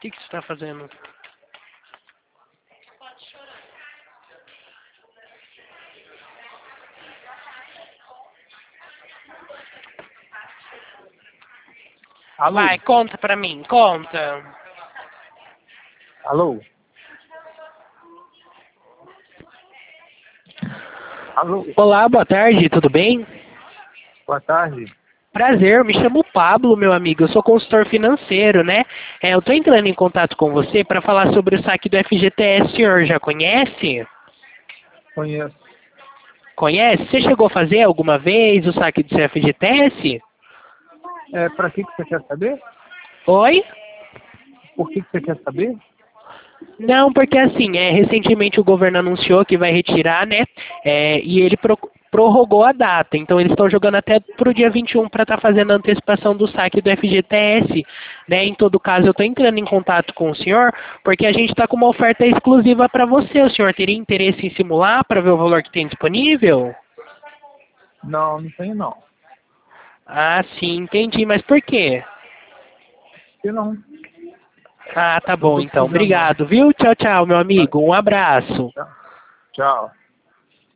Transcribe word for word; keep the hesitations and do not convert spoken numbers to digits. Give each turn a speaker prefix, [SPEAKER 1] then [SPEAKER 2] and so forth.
[SPEAKER 1] que, que você está fazendo?
[SPEAKER 2] Alô?
[SPEAKER 1] Vai, conta pra mim, conta.
[SPEAKER 2] Alô? Alô?
[SPEAKER 1] Olá, boa tarde, tudo bem?
[SPEAKER 2] Boa tarde.
[SPEAKER 1] Prazer, me chamo Pablo, meu amigo. Eu sou consultor financeiro, né? É, eu tô entrando em contato com você para falar sobre o saque do F G T S. O senhor já conhece?
[SPEAKER 2] Conheço.
[SPEAKER 1] Conhece? Você chegou a fazer alguma vez o saque do seu F G T S?
[SPEAKER 2] É, para que, que você quer saber?
[SPEAKER 1] Oi?
[SPEAKER 2] Por que, que você quer saber?
[SPEAKER 1] Não, porque assim, é, recentemente o governo anunciou que vai retirar, né? É, e ele pro- prorrogou a data. Então eles estão jogando até pro dia vinte e um para estar fazendo a antecipação do saque do F G T S. Né? Em todo caso, eu estou entrando em contato com o senhor porque a gente está com uma oferta exclusiva para você. O senhor teria interesse em simular para ver o valor que tem disponível?
[SPEAKER 2] Não, não tenho não.
[SPEAKER 1] Ah, sim, entendi. Mas por quê?
[SPEAKER 2] Se não,
[SPEAKER 1] Ah, tá
[SPEAKER 2] não
[SPEAKER 1] bom
[SPEAKER 2] tô
[SPEAKER 1] então.
[SPEAKER 2] precisando não.
[SPEAKER 1] Obrigado, viu? Tchau, tchau, meu
[SPEAKER 2] Tá.
[SPEAKER 1] amigo. Um abraço.
[SPEAKER 2] Tchau. Tchau.